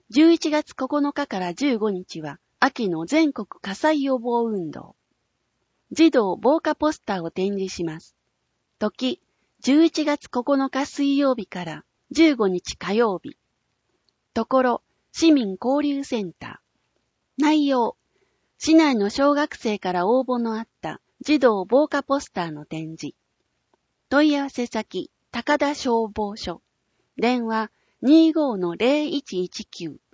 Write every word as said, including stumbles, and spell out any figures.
じゅういちがつここのかからじゅうごにちは秋の全国火災予防運動。児童防火ポスターを展示します。時、じゅういちがつここのか水曜日からじゅうごにち火曜日。ところ、市民交流センター。内容、市内の小学生から応募のあった児童防火ポスターの展示。問い合わせ先、高田消防署。電話 にじゅうごのゼロいちいちきゅう。